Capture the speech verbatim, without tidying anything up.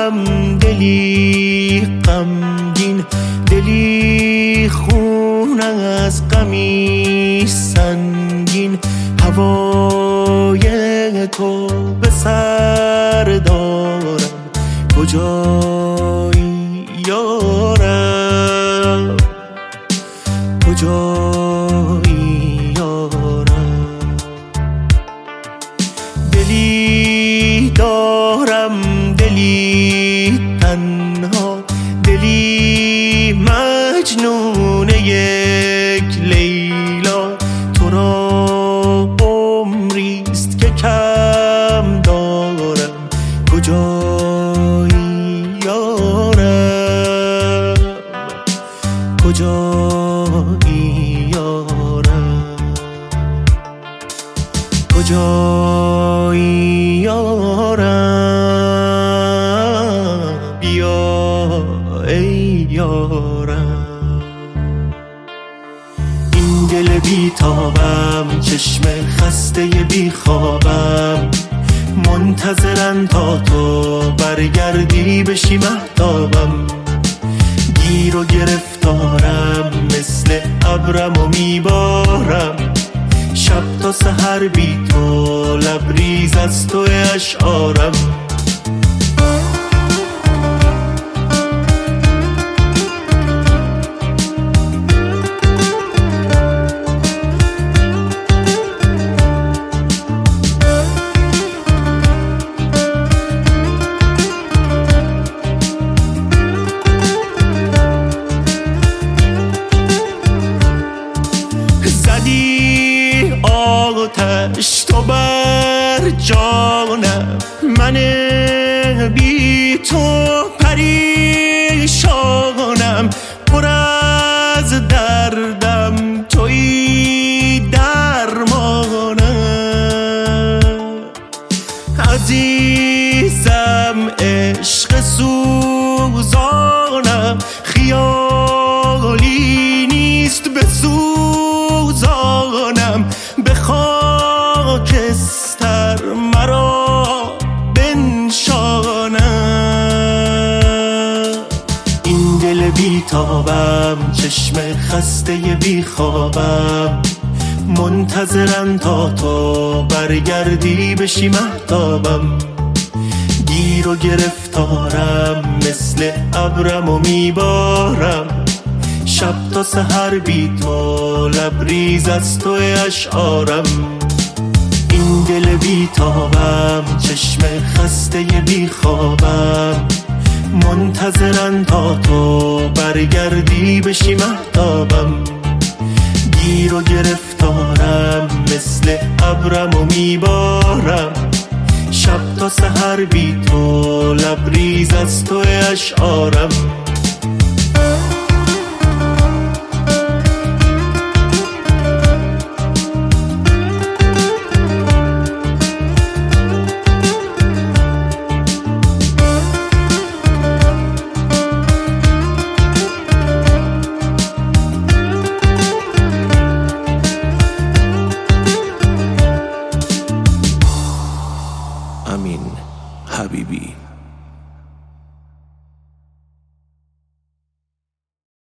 دارم دلی غمگین، دلی خون از غمی سنگین. هوای تو به سر دارم، کجایی یارم، کجایی یارم. دلی دارم دلی تنها، دلی مجنون یک لیلا. تو را عمریست که کم دارم، کجایی یارم، کجایی یارم، کجایی یارم. بیا ای یارم. این دل بی تابم، چشم خسته بی خوابم، منتظرن تا تو برگردی بشی مهتابم. گیر و گرفتارم، مثل ابرم و میبارم. شب تا سحر بی تو، لبریز از تو اشعارم. آتش تو بر جانم، من بی تو پریشانم. پر از دردم تویی درمانم. عزیزم عشق سوزانم، خیالی نیست بسوزانم. به خاکستر مرا بنشانم. این دل بی تابم، چشم خسته بی خوابم، منتظرن تا تو برگردی بشی مهتابم. گیر و گرفتارم، مثل ابرم و میبارم. شب تا سحر بی تو، لبریز از تو اشعارم. این دل بی تابم، چشم خسته بی خوابم، منتظرن تا تو برگردی بشی مهتابم. گیر و گرفتارم، مثل ابرم و میبارم. شب تا سحر بی تو، لبریز از تو اشعارم. امین حبیبی.